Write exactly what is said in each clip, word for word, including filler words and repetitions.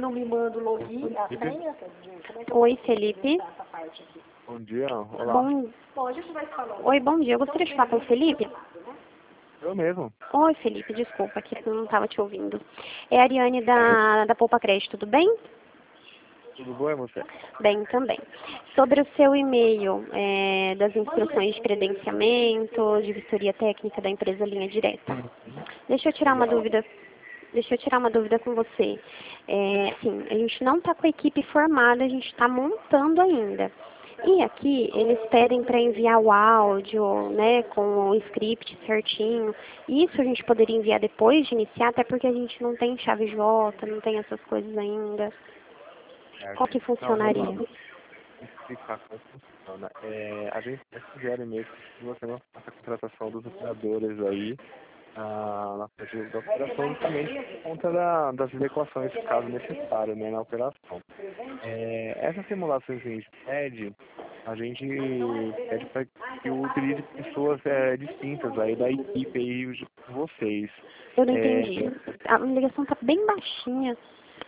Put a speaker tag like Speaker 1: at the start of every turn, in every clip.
Speaker 1: não me manda o login, a senha.
Speaker 2: Oi, Felipe.
Speaker 3: Bom dia, olá.
Speaker 2: Bom... Oi, bom dia. Eu gostaria de falar com o Felipe.
Speaker 3: Eu mesmo.
Speaker 2: Oi, Felipe, desculpa, que eu não estava te ouvindo. É a Ariane da, da Poupa Crédito, tudo bem?
Speaker 3: Tudo bom, e você?
Speaker 2: Bem, também. Sobre o seu e-mail é, das instruções de credenciamento, de vistoria técnica da empresa Linha Direta. Deixa eu tirar uma dúvida. Deixa eu tirar uma dúvida com você. É, assim, a gente não está com a equipe formada, a gente está montando ainda. E aqui eles pedem para enviar o áudio, né, com o script certinho. Isso a gente poderia enviar depois de iniciar, até porque a gente não tem chave J, não tem essas coisas ainda. Qual que funcionaria?
Speaker 3: Não, vamos explicar como funciona. É, a gente sugere mesmo que você não faça a contratação dos operadores aí ah, na parte da operação, justamente por conta da, das adequações, caso necessário, né, na operação. É, essas simulações que a gente pede, a gente pede para que utilize pessoas é, distintas aí da equipe aí de vocês.
Speaker 2: Eu não
Speaker 3: É,
Speaker 2: entendi. A ligação está bem baixinha.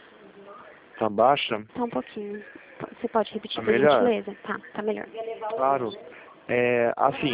Speaker 3: Tá baixa?
Speaker 2: Tá um pouquinho. Você pode repetir,
Speaker 3: Tá
Speaker 2: por
Speaker 3: melhor?
Speaker 2: gentileza? Tá, tá melhor.
Speaker 3: Claro. É, assim,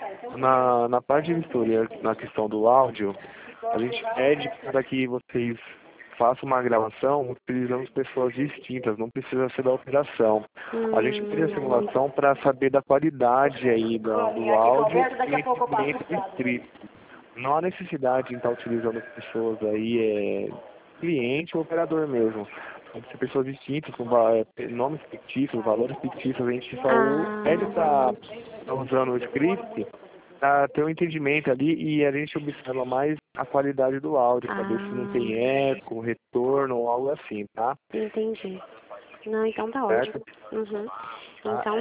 Speaker 3: na, na parte de vistoria, na questão do áudio, a gente pede para que vocês façam uma gravação utilizando pessoas distintas, não precisa ser da operação. A gente fez a simulação para saber da qualidade aí do, do áudio e entre escrito. Não há necessidade de estar utilizando pessoas aí, é, cliente ou operador mesmo. Pode ser pessoas distintas, com é, nomes fictícios, valores fictícios, a gente só
Speaker 2: Ah.
Speaker 3: pede para tá usando o script para ter um entendimento ali e a gente observa mais a qualidade do áudio, para ver se não tem eco, retorno ou algo assim, tá?
Speaker 2: Entendi. Não, então tá
Speaker 3: Certo?
Speaker 2: ótimo. Uhum.
Speaker 3: Tá?
Speaker 2: Então tá.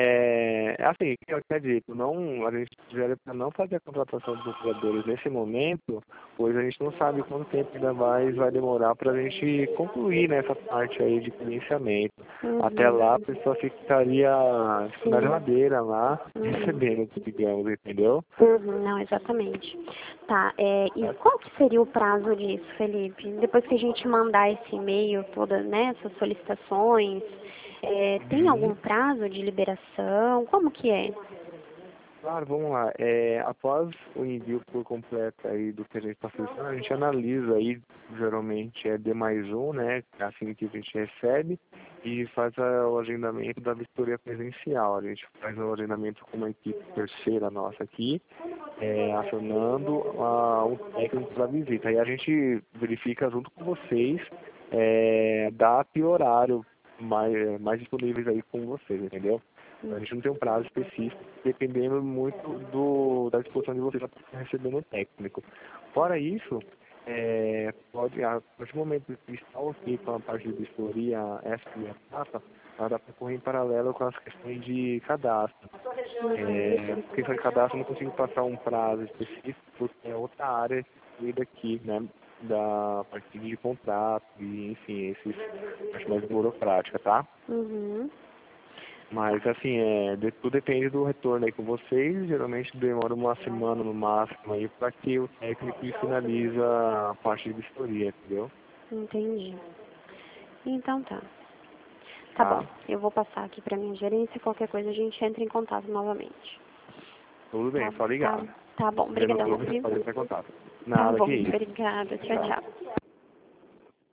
Speaker 3: É, assim, eu quero dizer, não, a gente sugere para não fazer a contratação dos operadores nesse momento, pois a gente não sabe quanto tempo ainda mais vai demorar para a gente concluir nessa parte aí de financiamento.
Speaker 2: Uhum.
Speaker 3: Até lá a pessoa ficaria
Speaker 2: Sim.
Speaker 3: na geladeira lá,
Speaker 2: Uhum.
Speaker 3: recebendo, digamos, entendeu?
Speaker 2: Uhum, não, exatamente. Tá, é, e qual que seria o prazo disso, Felipe? Depois que a gente mandar esse e-mail, todas, né, essas solicitações, é, tem algum prazo de liberação? Como que é?
Speaker 3: Claro, vamos lá. É, após o envio por completo aí do que a gente está solicitando, a gente analisa aí, geralmente é D mais um, né? Assim que a gente recebe, e faz a, o agendamento da vistoria presencial. A gente faz o agendamento com uma equipe terceira nossa aqui, é, acionando a, o técnico para visita. Aí a gente verifica junto com vocês é, data e horário mais, mais disponíveis aí com vocês, entendeu? A gente não tem um prazo específico, dependendo muito do, da disposição de vocês para receber no técnico. Fora isso, é, pode, a partir do momento que está ok com a parte de vistoria, essa primeira etapa, ela dá para correr em paralelo com as questões de cadastro. É, questão de cadastro eu não consigo passar um prazo específico, porque é outra área daqui, né? Da parte de contrato e, enfim, esses parte mais burocrática, tá?
Speaker 2: Uhum.
Speaker 3: Mas, assim, é, de, tudo depende do retorno aí com vocês. Geralmente demora uma semana no máximo aí para que o técnico finaliza a parte de vistoria, entendeu?
Speaker 2: Entendi. Então tá. Tá
Speaker 3: Tá?
Speaker 2: bom, eu vou passar aqui pra minha gerência, qualquer coisa a gente entra em contato novamente.
Speaker 3: Tudo bem,
Speaker 2: Tá,
Speaker 3: só
Speaker 2: tá,
Speaker 3: ligar.
Speaker 2: tá bom,
Speaker 3: Tendo
Speaker 2: obrigadão,
Speaker 3: dúvida,
Speaker 2: viu?
Speaker 3: pode entrar em contato.
Speaker 2: Tá
Speaker 3: Nada,
Speaker 2: bom,
Speaker 3: que isso.
Speaker 2: obrigada, tchau,
Speaker 3: Tchau.
Speaker 2: tchau.